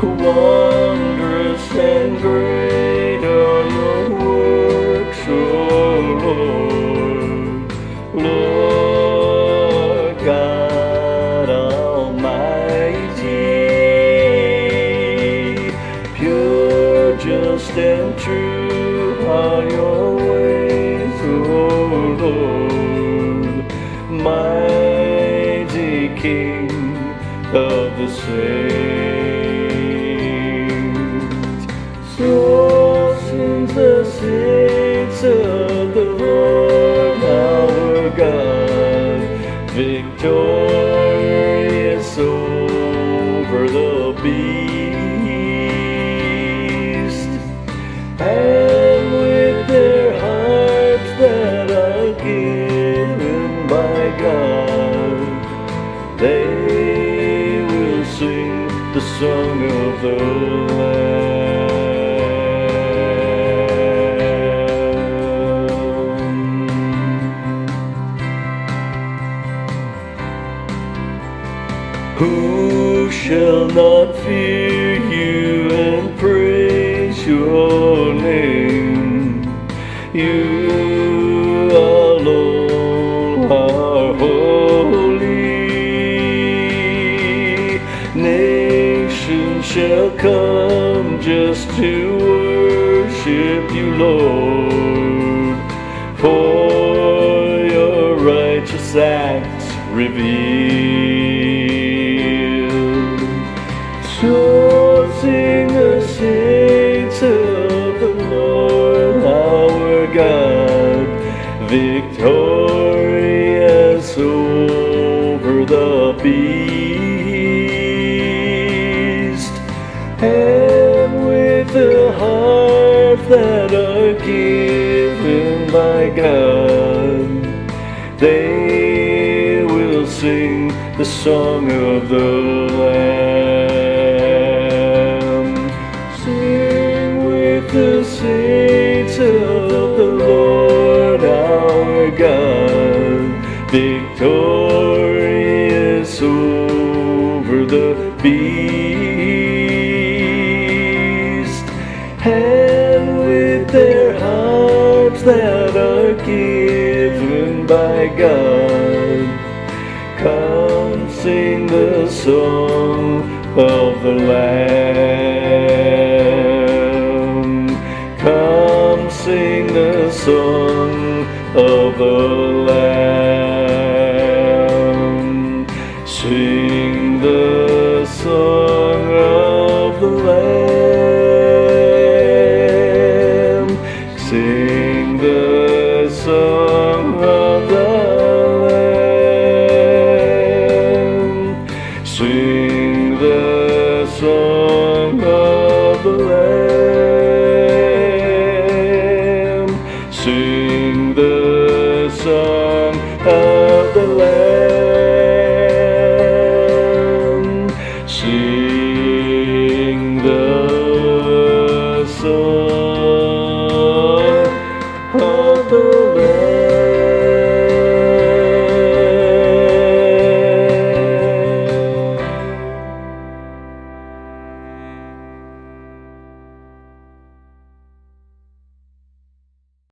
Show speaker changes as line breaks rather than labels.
Wondrous and great are your works, O Lord, Lord God Almighty. Pure, just, and true are your ways, O Lord, mighty King of the saints. So sings the saints of the Lord our God, victorious over the beast, and with their hearts that are given by God, they will sing the song of the Lamb. Who shall not fear you and praise your name? You alone are holy. Nations shall come just to worship you, Lord, for your righteous acts revealed. So sing the saints of the Lord our God, victorious over the beast, and with the hearts that are given by God, they will sing the song of the Lamb. Sing with the saints of the Lord our God, victorious over the beast, and with their hearts that are given by God, come sing the song of the Lamb. Come sing the song of